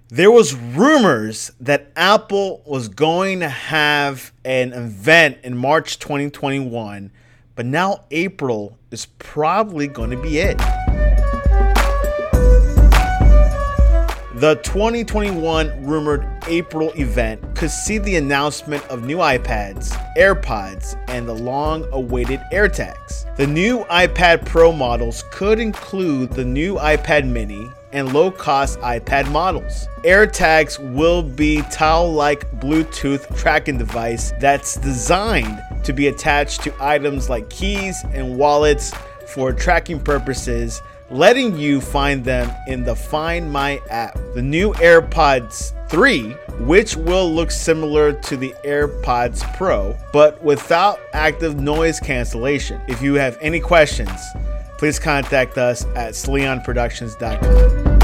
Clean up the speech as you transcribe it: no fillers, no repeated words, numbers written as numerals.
There was rumors that Apple was going to have an event in March 2021, but now April is probably going to be it. The 2021 rumored April event could see the announcement of new iPads, AirPods, and the long-awaited AirTags. The new iPad Pro models could include the new iPad mini and low-cost iPad models. AirTags will be towel-like Bluetooth tracking device that's designed to be attached to items like keys and wallets for tracking purposes, letting you find them in the Find My app. The new AirPods 3, which will look similar to the AirPods Pro, but without active noise cancellation. If you have any questions, please contact us at sleonproductions.com.